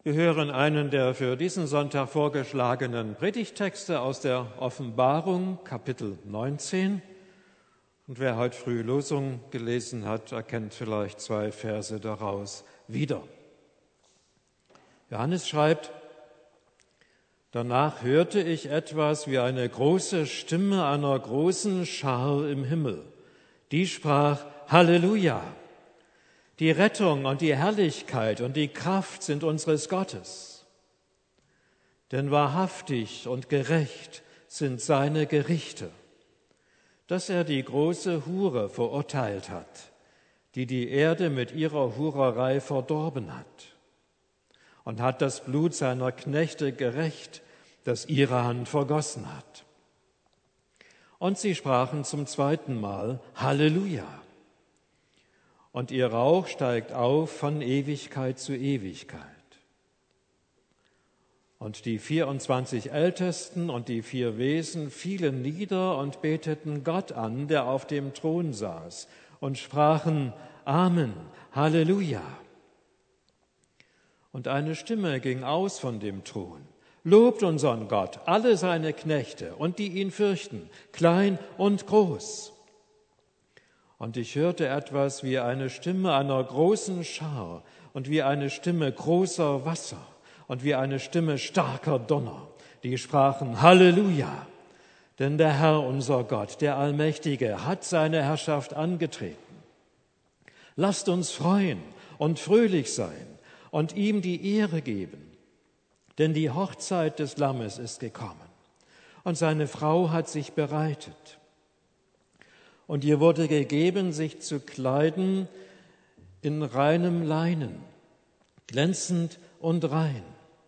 Wir hören einen der für diesen Sonntag vorgeschlagenen Predigttexte aus der Offenbarung, Kapitel 19. Und wer heute früh Losung gelesen hat, erkennt vielleicht 2 Verse daraus wieder. Johannes schreibt: Danach hörte ich etwas wie eine große Stimme einer großen Schar im Himmel. Die sprach: Halleluja! Die Rettung und die Herrlichkeit und die Kraft sind unseres Gottes. Denn wahrhaftig und gerecht sind seine Gerichte, dass er die große Hure verurteilt hat, die die Erde mit ihrer Hurerei verdorben hat, und hat das Blut seiner Knechte gerächt, das ihre Hand vergossen hat. Und sie sprachen zum 2. Mal: Halleluja! Und ihr Rauch steigt auf von Ewigkeit zu Ewigkeit. Und die 24 Ältesten und die 4 Wesen fielen nieder und beteten Gott an, der auf dem Thron saß, und sprachen: Amen, Halleluja. Und eine Stimme ging aus von dem Thron: Lobt unseren Gott, alle seine Knechte und die ihn fürchten, klein und groß. Und ich hörte etwas wie eine Stimme einer großen Schar und wie eine Stimme großer Wasser und wie eine Stimme starker Donner, die sprachen: Halleluja! Denn der Herr, unser Gott, der Allmächtige, hat seine Herrschaft angetreten. Lasst uns freuen und fröhlich sein und ihm die Ehre geben, denn die Hochzeit des Lammes ist gekommen und seine Frau hat sich bereitet. Und ihr wurde gegeben, sich zu kleiden in reinem Leinen, glänzend und rein.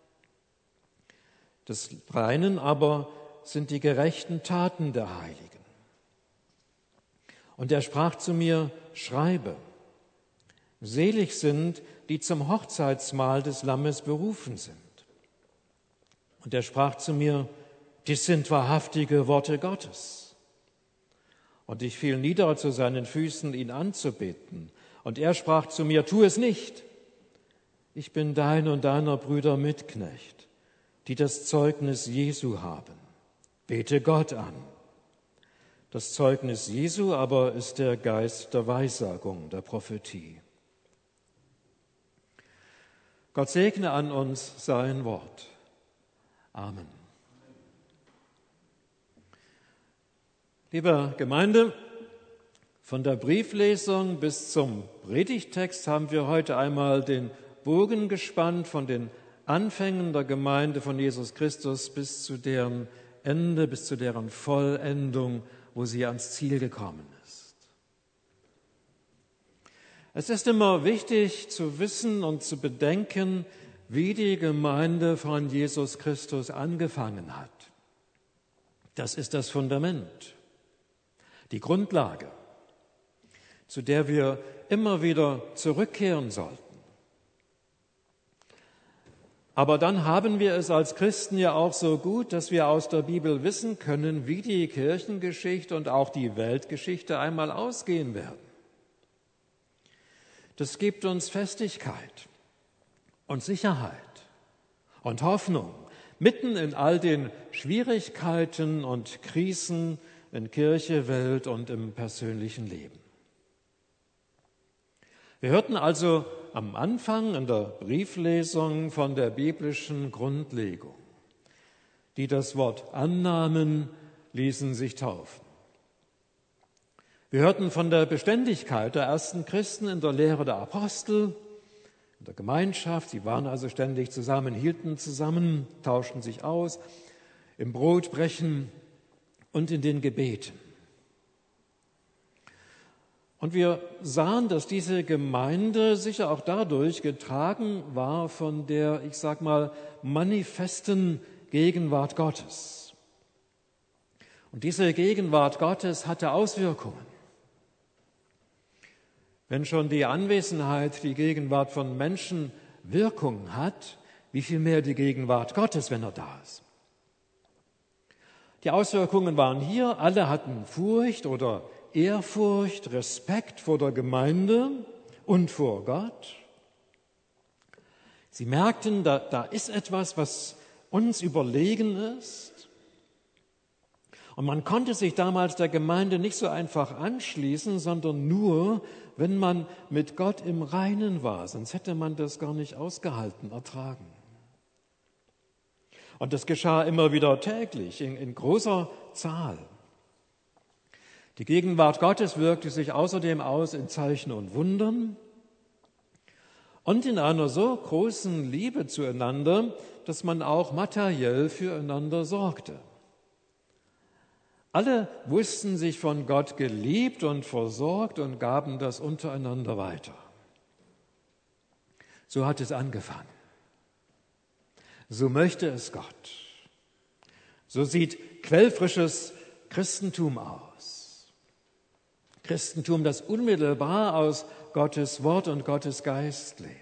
Das Reinen aber sind die gerechten Taten der Heiligen. Und er sprach zu mir: Schreibe, selig sind, die zum Hochzeitsmahl des Lammes berufen sind. Und er sprach zu mir: Dies sind wahrhaftige Worte Gottes. Und ich fiel nieder zu seinen Füßen, ihn anzubeten. Und er sprach zu mir: Tu es nicht. Ich bin dein und deiner Brüder Mitknecht, die das Zeugnis Jesu haben. Bete Gott an. Das Zeugnis Jesu aber ist der Geist der Weissagung, der Prophetie. Gott segne an uns sein Wort. Amen. Liebe Gemeinde, von der Brieflesung bis zum Predigttext haben wir heute einmal den Bogen gespannt von den Anfängen der Gemeinde von Jesus Christus bis zu deren Ende, bis zu deren Vollendung, wo sie ans Ziel gekommen ist. Es ist immer wichtig zu wissen und zu bedenken, wie die Gemeinde von Jesus Christus angefangen hat. Das ist das Fundament, die Grundlage, zu der wir immer wieder zurückkehren sollten. Aber dann haben wir es als Christen ja auch so gut, dass wir aus der Bibel wissen können, wie die Kirchengeschichte und auch die Weltgeschichte einmal ausgehen werden. Das gibt uns Festigkeit und Sicherheit und Hoffnung, mitten in all den Schwierigkeiten und Krisen in Kirche, Welt und im persönlichen Leben. Wir hörten also am Anfang in der Brieflesung von der biblischen Grundlegung, die das Wort annahmen, ließen sich taufen. Wir hörten von der Beständigkeit der ersten Christen in der Lehre der Apostel, in der Gemeinschaft. Sie waren also ständig zusammen, hielten zusammen, tauschten sich aus, im Brotbrechen und in den Gebeten. Und wir sahen, dass diese Gemeinde sicher auch dadurch getragen war von der, ich sag mal, manifesten Gegenwart Gottes. Und diese Gegenwart Gottes hatte Auswirkungen. Wenn schon die Anwesenheit, die Gegenwart von Menschen Wirkung hat, wie viel mehr die Gegenwart Gottes, wenn er da ist. Die Auswirkungen waren hier, alle hatten Furcht oder Ehrfurcht, Respekt vor der Gemeinde und vor Gott. Sie merkten, da ist etwas, was uns überlegen ist. Und man konnte sich damals der Gemeinde nicht so einfach anschließen, sondern nur, wenn man mit Gott im Reinen war. Sonst hätte man das gar nicht ausgehalten, ertragen. Und das geschah immer wieder täglich, in großer Zahl. Die Gegenwart Gottes wirkte sich außerdem aus in Zeichen und Wundern und in einer so großen Liebe zueinander, dass man auch materiell füreinander sorgte. Alle wussten sich von Gott geliebt und versorgt und gaben das untereinander weiter. So hat es angefangen. So möchte es Gott. So sieht quellfrisches Christentum aus. Christentum, das unmittelbar aus Gottes Wort und Gottes Geist lebt.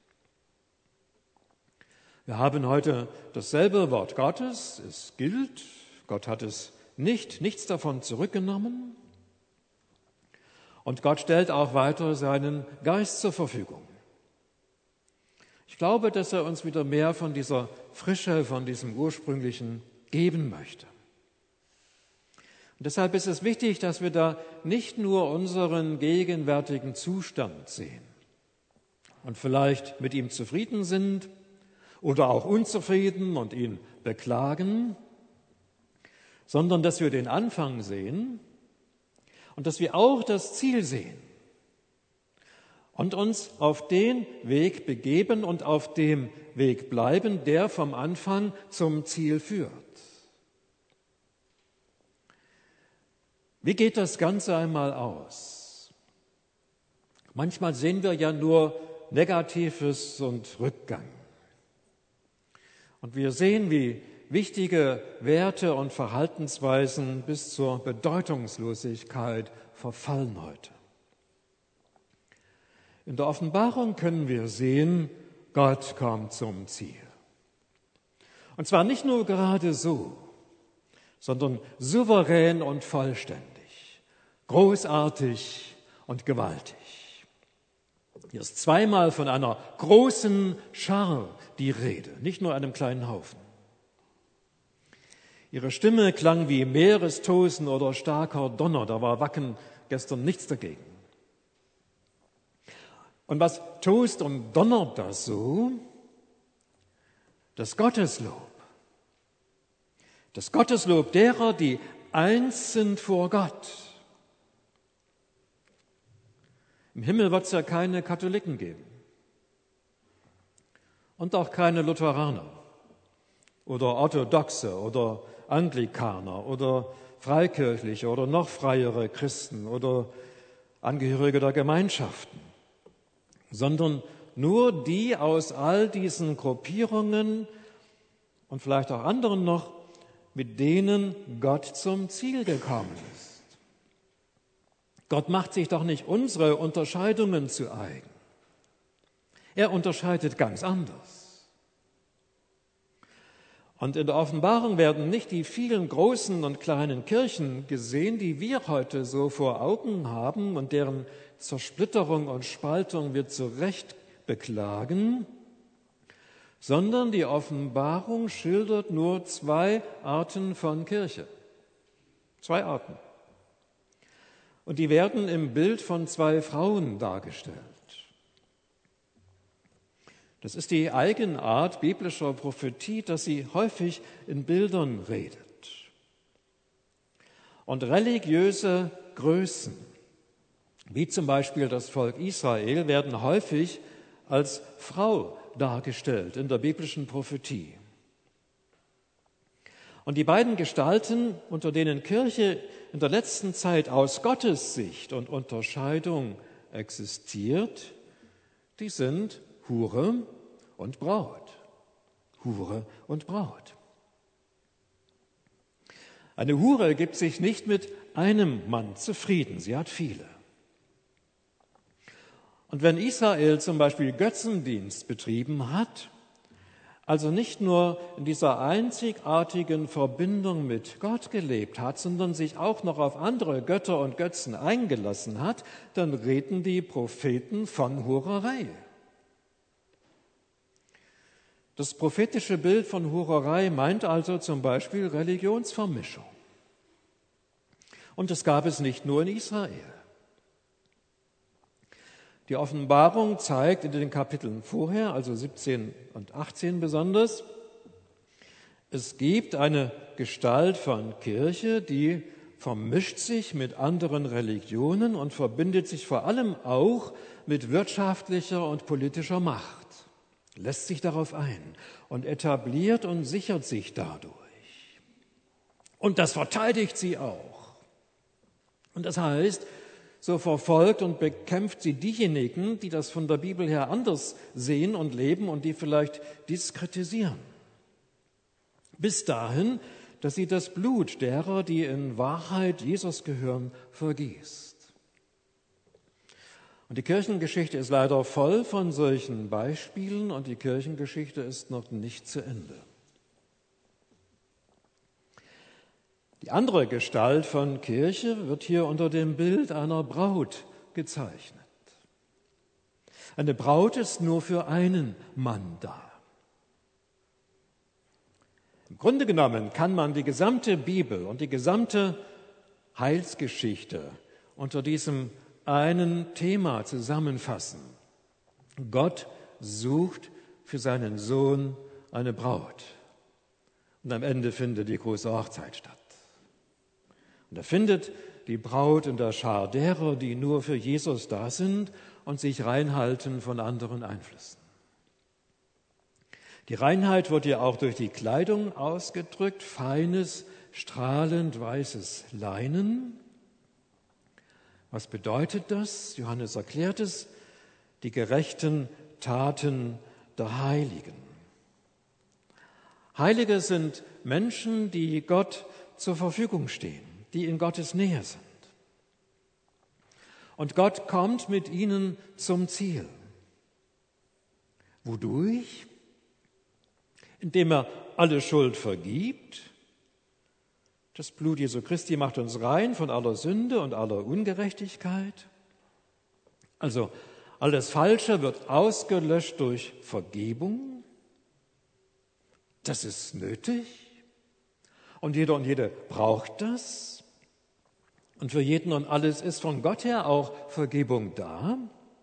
Wir haben heute dasselbe Wort Gottes, es gilt, Gott hat es nichts davon zurückgenommen und Gott stellt auch weiter seinen Geist zur Verfügung. Ich glaube, dass er uns wieder mehr von dieser Frische, von diesem Ursprünglichen geben möchte. Und deshalb ist es wichtig, dass wir da nicht nur unseren gegenwärtigen Zustand sehen und vielleicht mit ihm zufrieden sind oder auch unzufrieden und ihn beklagen, sondern dass wir den Anfang sehen und dass wir auch das Ziel sehen und uns auf den Weg begeben und auf dem Weg bleiben, der vom Anfang zum Ziel führt. Wie geht das Ganze einmal aus? Manchmal sehen wir ja nur Negatives und Rückgang. Und wir sehen, wie wichtige Werte und Verhaltensweisen bis zur Bedeutungslosigkeit verfallen heute. In der Offenbarung können wir sehen, Gott kommt zum Ziel. Und zwar nicht nur gerade so, sondern souverän und vollständig, großartig und gewaltig. Hier ist zweimal von einer großen Schar die Rede, nicht nur einem kleinen Haufen. Ihre Stimme klang wie Meerestosen oder starker Donner, da war Wacken gestern nichts dagegen. Und was tost und donnert das so? Das Gotteslob. Das Gotteslob derer, die eins sind vor Gott. Im Himmel wird es ja keine Katholiken geben. Und auch keine Lutheraner oder Orthodoxe oder Anglikaner oder Freikirchliche oder noch freiere Christen oder Angehörige der Gemeinschaften, sondern nur die aus all diesen Gruppierungen und vielleicht auch anderen noch, mit denen Gott zum Ziel gekommen ist. Gott macht sich doch nicht unsere Unterscheidungen zu eigen. Er unterscheidet ganz anders. Und in der Offenbarung werden nicht die vielen großen und kleinen Kirchen gesehen, die wir heute so vor Augen haben und deren Zersplitterung und Spaltung wir zu Recht beklagen, sondern die Offenbarung schildert nur 2 Arten von Kirche. 2 Arten. Und die werden im Bild von 2 Frauen dargestellt. Das ist die Eigenart biblischer Prophetie, dass sie häufig in Bildern redet. Und religiöse Größen, wie zum Beispiel das Volk Israel, werden häufig als Frau dargestellt in der biblischen Prophetie. Und die beiden Gestalten, unter denen Kirche in der letzten Zeit aus Gottes Sicht und Unterscheidung existiert, die sind Hure und Braut. Hure und Braut. Eine Hure gibt sich nicht mit einem Mann zufrieden, sie hat viele. Und wenn Israel zum Beispiel Götzendienst betrieben hat, also nicht nur in dieser einzigartigen Verbindung mit Gott gelebt hat, sondern sich auch noch auf andere Götter und Götzen eingelassen hat, dann reden die Propheten von Hurerei. Das prophetische Bild von Hurerei meint also zum Beispiel Religionsvermischung. Und das gab es nicht nur in Israel. Die Offenbarung zeigt in den Kapiteln vorher, also 17 und 18 besonders, es gibt eine Gestalt von Kirche, die vermischt sich mit anderen Religionen und verbindet sich vor allem auch mit wirtschaftlicher und politischer Macht, lässt sich darauf ein und etabliert und sichert sich dadurch. Und das verteidigt sie auch. Und das heißt, so verfolgt und bekämpft sie diejenigen, die das von der Bibel her anders sehen und leben und die vielleicht dies kritisieren. Bis dahin, dass sie das Blut derer, die in Wahrheit Jesus gehören, vergießt. Und die Kirchengeschichte ist leider voll von solchen Beispielen und die Kirchengeschichte ist noch nicht zu Ende. Die andere Gestalt von Kirche wird hier unter dem Bild einer Braut gezeichnet. Eine Braut ist nur für einen Mann da. Im Grunde genommen kann man die gesamte Bibel und die gesamte Heilsgeschichte unter diesem einen Thema zusammenfassen. Gott sucht für seinen Sohn eine Braut. Und am Ende findet die große Hochzeit statt. Und er findet die Braut in der Schar derer, die nur für Jesus da sind und sich reinhalten von anderen Einflüssen. Die Reinheit wird ja auch durch die Kleidung ausgedrückt, feines, strahlend weißes Leinen. Was bedeutet das? Johannes erklärt es, die gerechten Taten der Heiligen. Heilige sind Menschen, die Gott zur Verfügung stehen, die in Gottes Nähe sind. Und Gott kommt mit ihnen zum Ziel. Wodurch? Indem er alle Schuld vergibt. Das Blut Jesu Christi macht uns rein von aller Sünde und aller Ungerechtigkeit. Also alles Falsche wird ausgelöscht durch Vergebung. Das ist nötig. Und jeder und jede braucht das. Und für jeden und alles ist von Gott her auch Vergebung da.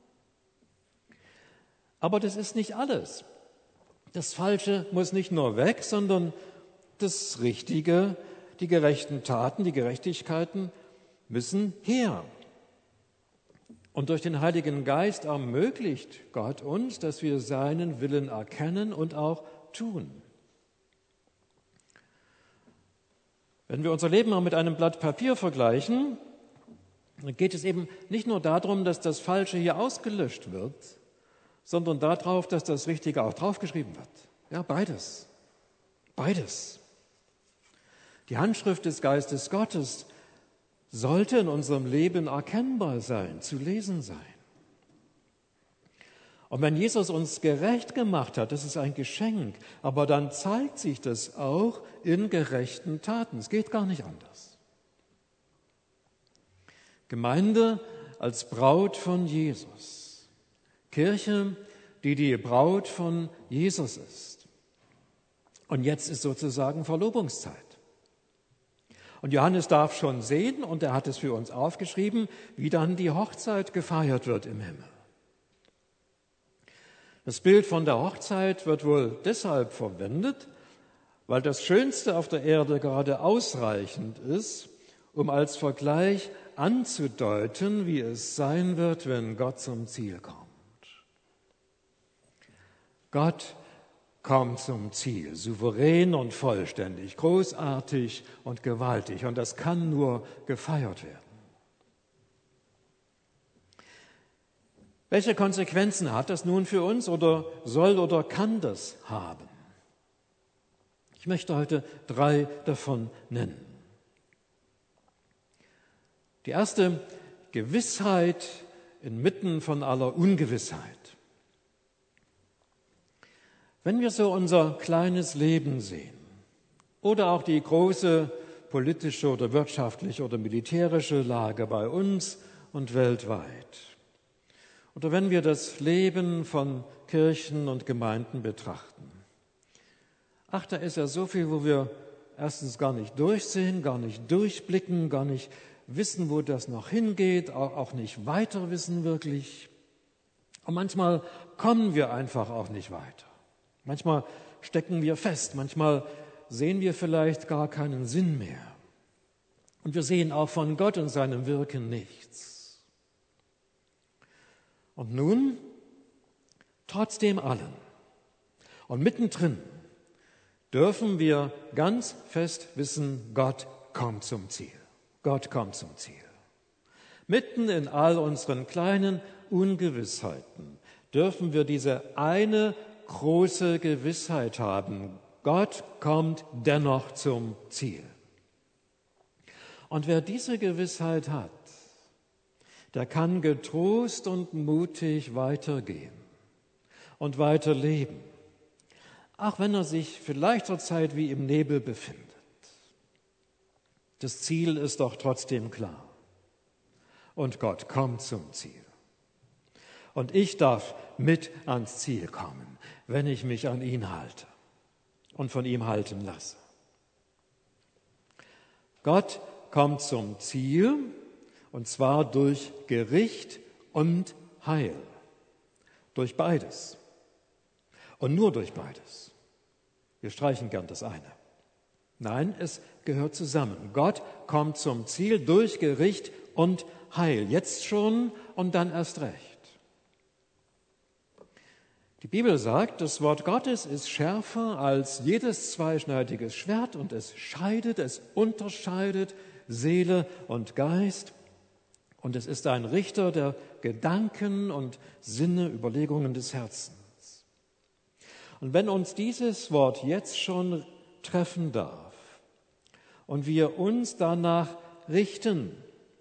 Aber das ist nicht alles. Das Falsche muss nicht nur weg, sondern das Richtige, die gerechten Taten, die Gerechtigkeiten müssen her. Und durch den Heiligen Geist ermöglicht Gott uns, dass wir seinen Willen erkennen und auch tun. Wenn wir unser Leben mal mit einem Blatt Papier vergleichen, dann geht es eben nicht nur darum, dass das Falsche hier ausgelöscht wird, sondern darauf, dass das Richtige auch draufgeschrieben wird. Ja, beides. Beides. Die Handschrift des Geistes Gottes sollte in unserem Leben erkennbar sein, zu lesen sein. Und wenn Jesus uns gerecht gemacht hat, das ist ein Geschenk, aber dann zeigt sich das auch in gerechten Taten. Es geht gar nicht anders. Gemeinde als Braut von Jesus. Kirche, die die Braut von Jesus ist. Und jetzt ist sozusagen Verlobungszeit. Und Johannes darf schon sehen, und er hat es für uns aufgeschrieben, wie dann die Hochzeit gefeiert wird im Himmel. Das Bild von der Hochzeit wird wohl deshalb verwendet, weil das Schönste auf der Erde gerade ausreichend ist, um als Vergleich anzudeuten, wie es sein wird, wenn Gott zum Ziel kommt. Gott kommt zum Ziel, souverän und vollständig, großartig und gewaltig. Und das kann nur gefeiert werden. Welche Konsequenzen hat das nun für uns oder soll oder kann das haben? Ich möchte heute 3 davon nennen. Die erste, Gewissheit inmitten von aller Ungewissheit. Wenn wir so unser kleines Leben sehen oder auch die große politische oder wirtschaftliche oder militärische Lage bei uns und weltweit, oder wenn wir das Leben von Kirchen und Gemeinden betrachten, ach, da ist ja so viel, wo wir erstens gar nicht durchsehen, gar nicht durchblicken, gar nicht wissen, wo das noch hingeht, auch nicht weiter wissen wirklich. Und manchmal kommen wir einfach auch nicht weiter. Manchmal stecken wir fest, manchmal sehen wir vielleicht gar keinen Sinn mehr. Und wir sehen auch von Gott und seinem Wirken nichts. Und nun, trotz dem allen und mittendrin, dürfen wir ganz fest wissen, Gott kommt zum Ziel. Gott kommt zum Ziel. Mitten in all unseren kleinen Ungewissheiten dürfen wir diese eine große Gewissheit haben. Gott kommt dennoch zum Ziel. Und wer diese Gewissheit hat, der kann getrost und mutig weitergehen und weiterleben, auch wenn er sich vielleicht zur Zeit wie im Nebel befindet. Das Ziel ist doch trotzdem klar. Und Gott kommt zum Ziel. Und ich darf mit ans Ziel kommen, wenn ich mich an ihn halte und von ihm halten lasse. Gott kommt zum Ziel, und zwar durch Gericht und Heil. Durch beides. Und nur durch beides. Wir streichen gern das eine. Nein, es gehört zusammen. Gott kommt zum Ziel durch Gericht und Heil. Jetzt schon und dann erst recht. Die Bibel sagt, das Wort Gottes ist schärfer als jedes zweischneidiges Schwert und es unterscheidet Seele und Geist. Und es ist ein Richter der Gedanken und Sinne, Überlegungen des Herzens. Und wenn uns dieses Wort jetzt schon treffen darf und wir uns danach richten,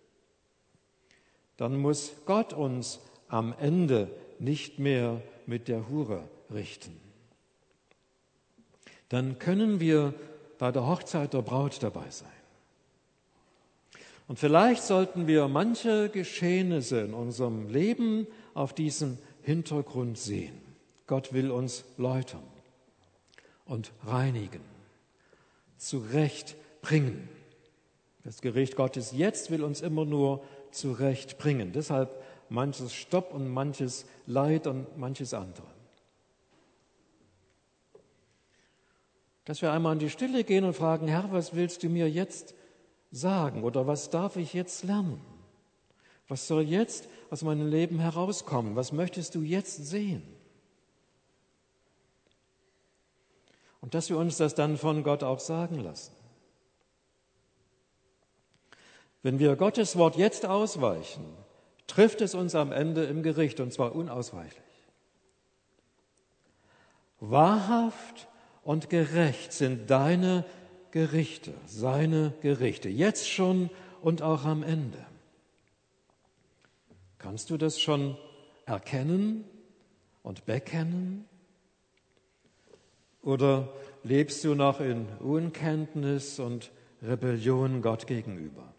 dann muss Gott uns am Ende nicht mehr mit der Hure richten. Dann können wir bei der Hochzeit der Braut dabei sein. Und vielleicht sollten wir manche Geschehnisse in unserem Leben auf diesem Hintergrund sehen. Gott will uns läutern und reinigen, zurechtbringen. Das Gericht Gottes jetzt will uns immer nur zurechtbringen. Deshalb manches Stopp und manches Leid und manches andere. Dass wir einmal in die Stille gehen und fragen, Herr, was willst du mir jetzt sagen oder was darf ich jetzt lernen? Was soll jetzt aus meinem Leben herauskommen? Was möchtest du jetzt sehen? Und dass wir uns das dann von Gott auch sagen lassen. Wenn wir Gottes Wort jetzt ausweichen, trifft es uns am Ende im Gericht, und zwar unausweichlich. Wahrhaft und gerecht sind deine Gerichte, seine Gerichte, jetzt schon und auch am Ende. Kannst du das schon erkennen und bekennen? Oder lebst du noch in Unkenntnis und Rebellion Gott gegenüber?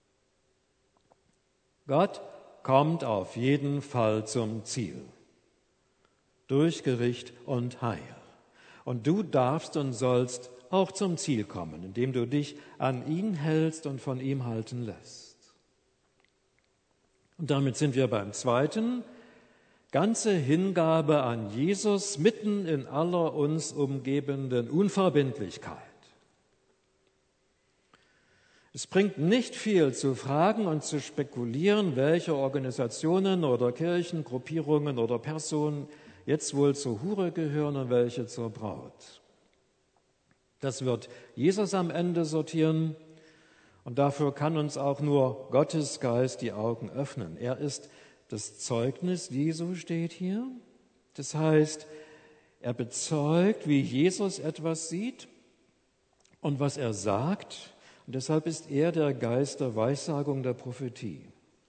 Gott kommt auf jeden Fall zum Ziel, durch Gericht und Heil. Und du darfst und sollst auch zum Ziel kommen, indem du dich an ihn hältst und von ihm halten lässt. Und damit sind wir beim zweiten, ganze Hingabe an Jesus mitten in aller uns umgebenden Unverbindlichkeit. Es bringt nicht viel zu fragen und zu spekulieren, welche Organisationen oder Kirchen, Gruppierungen oder Personen jetzt wohl zur Hure gehören und welche zur Braut. Das wird Jesus am Ende sortieren und dafür kann uns auch nur Gottes Geist die Augen öffnen. Er ist das Zeugnis Jesu, steht hier. Das heißt, er bezeugt, wie Jesus etwas sieht und was er sagt. Und deshalb ist er der Geist der Weissagung, der Prophetie.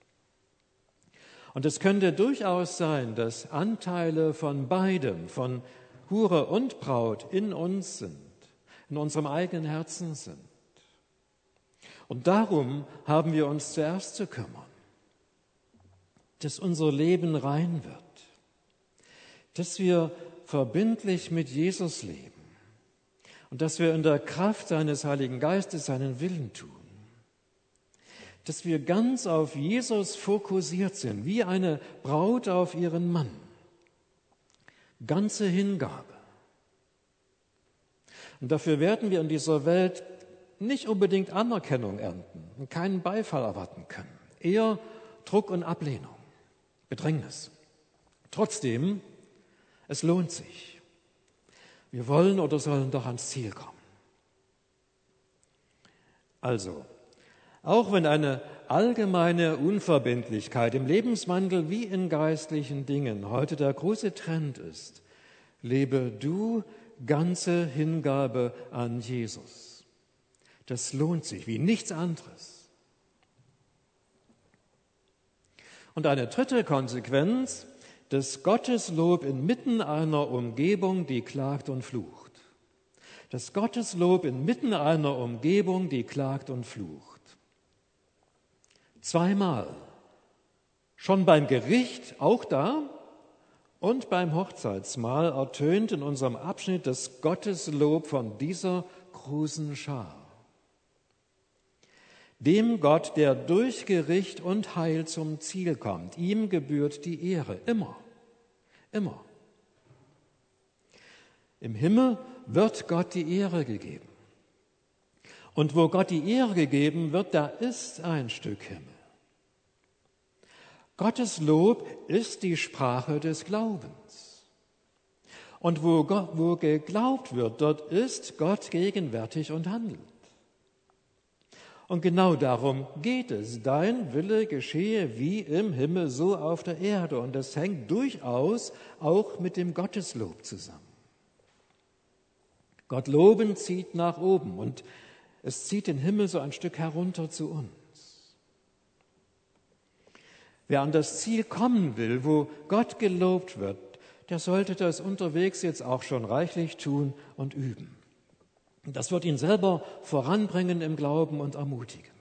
Und es könnte durchaus sein, dass Anteile von beidem, von Hure und Braut, in uns sind, in unserem eigenen Herzen sind. Und darum haben wir uns zuerst zu kümmern, dass unser Leben rein wird, dass wir verbindlich mit Jesus leben, und dass wir in der Kraft seines Heiligen Geistes seinen Willen tun. Dass wir ganz auf Jesus fokussiert sind, wie eine Braut auf ihren Mann. Ganze Hingabe. Und dafür werden wir in dieser Welt nicht unbedingt Anerkennung ernten und keinen Beifall erwarten können. Eher Druck und Ablehnung, Bedrängnis. Trotzdem, es lohnt sich. Wir wollen oder sollen doch ans Ziel kommen. Also, auch wenn eine allgemeine Unverbindlichkeit im Lebenswandel wie in geistlichen Dingen heute der große Trend ist, lebe du ganze Hingabe an Jesus. Das lohnt sich wie nichts anderes. Und eine dritte Konsequenz, das Gotteslob inmitten einer Umgebung, die klagt und flucht. Das Gotteslob inmitten einer Umgebung, die klagt und flucht. Zweimal, schon beim Gericht, auch da, und beim Hochzeitsmahl ertönt in unserem Abschnitt das Gotteslob von dieser großen Schar. Dem Gott, der durch Gericht und Heil zum Ziel kommt, ihm gebührt die Ehre, immer, immer. Im Himmel wird Gott die Ehre gegeben. Und wo Gott die Ehre gegeben wird, da ist ein Stück Himmel. Gottes Lob ist die Sprache des Glaubens. Und wo geglaubt wird, dort ist Gott gegenwärtig und handelt. Und genau darum geht es. Dein Wille geschehe wie im Himmel, so auf der Erde. Und das hängt durchaus auch mit dem Gotteslob zusammen. Gott loben zieht nach oben und es zieht den Himmel so ein Stück herunter zu uns. Wer an das Ziel kommen will, wo Gott gelobt wird, der sollte das unterwegs jetzt auch schon reichlich tun und üben. Das wird ihn selber voranbringen im Glauben und ermutigen.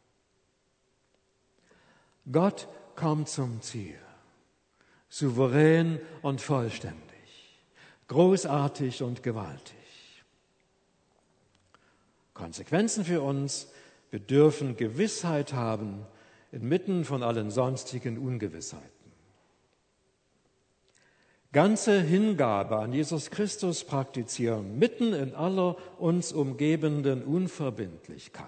Gott kommt zum Ziel, souverän und vollständig, großartig und gewaltig. Konsequenzen für uns, wir dürfen Gewissheit haben inmitten von allen sonstigen Ungewissheiten. Ganze Hingabe an Jesus Christus praktizieren, mitten in aller uns umgebenden Unverbindlichkeit.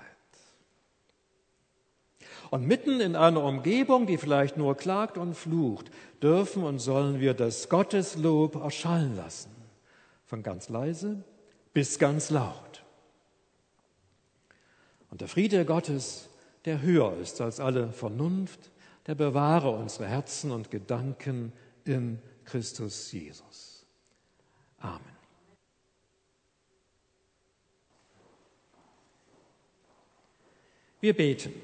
Und mitten in einer Umgebung, die vielleicht nur klagt und flucht, dürfen und sollen wir das Gotteslob erschallen lassen. Von ganz leise bis ganz laut. Und der Friede Gottes, der höher ist als alle Vernunft, der bewahre unsere Herzen und Gedanken in Christus Jesus. Amen. Wir beten.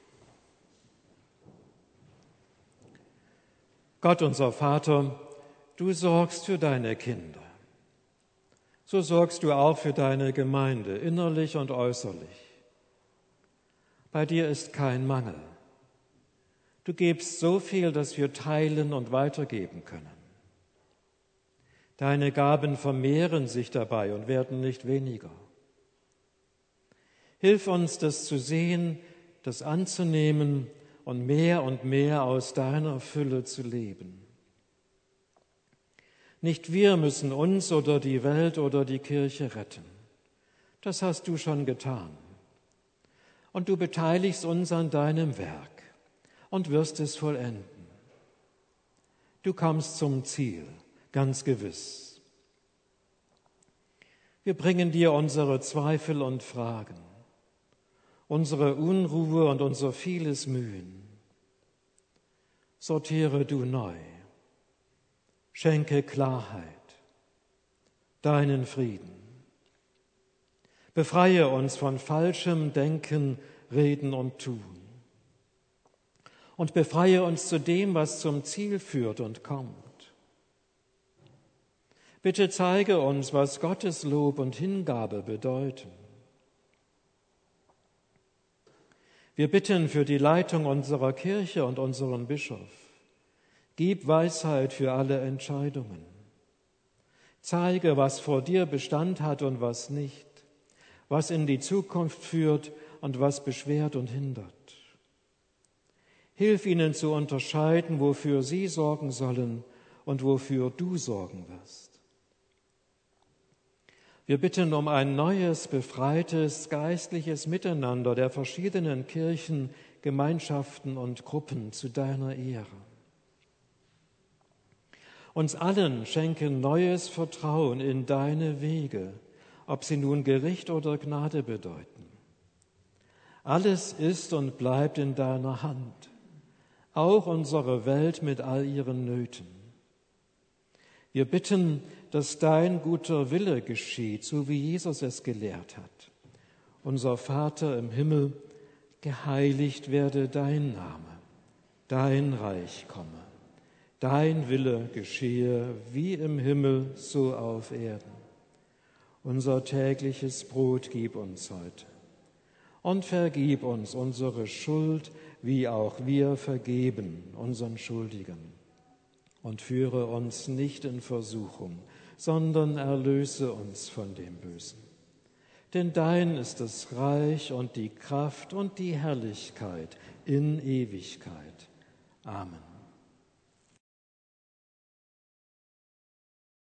Gott, unser Vater, du sorgst für deine Kinder. So sorgst du auch für deine Gemeinde, innerlich und äußerlich. Bei dir ist kein Mangel. Du gibst so viel, dass wir teilen und weitergeben können. Deine Gaben vermehren sich dabei und werden nicht weniger. Hilf uns, das zu sehen, das anzunehmen und mehr aus deiner Fülle zu leben. Nicht wir müssen uns oder die Welt oder die Kirche retten. Das hast du schon getan. Und du beteiligst uns an deinem Werk und wirst es vollenden. Du kommst zum Ziel, ganz gewiss. Wir bringen dir unsere Zweifel und Fragen, unsere Unruhe und unser vieles Mühen. Sortiere du neu, schenke Klarheit, deinen Frieden. Befreie uns von falschem Denken, Reden und Tun. Und befreie uns zu dem, was zum Ziel führt und kommt. Bitte zeige uns, was Gottes Lob und Hingabe bedeuten. Wir bitten für die Leitung unserer Kirche und unseren Bischof. Gib Weisheit für alle Entscheidungen. Zeige, was vor dir Bestand hat und was nicht. was in die Zukunft führt und was beschwert und hindert. Hilf ihnen zu unterscheiden, wofür sie sorgen sollen und wofür du sorgen wirst. Wir bitten um ein neues, befreites, geistliches Miteinander der verschiedenen Kirchen, Gemeinschaften und Gruppen zu deiner Ehre. Uns allen schenke neues Vertrauen in deine Wege, ob sie nun Gericht oder Gnade bedeuten. Alles ist und bleibt in deiner Hand, auch unsere Welt mit all ihren Nöten. Wir bitten, dass dein guter Wille geschieht, so wie Jesus es gelehrt hat. Unser Vater im Himmel, geheiligt werde dein Name, dein Reich komme, dein Wille geschehe, wie im Himmel, so auf Erden. Unser tägliches Brot gib uns heute und vergib uns unsere Schuld, wie auch wir vergeben unseren Schuldigen. Und führe uns nicht in Versuchung, sondern erlöse uns von dem Bösen. Denn dein ist das Reich und die Kraft und die Herrlichkeit in Ewigkeit. Amen.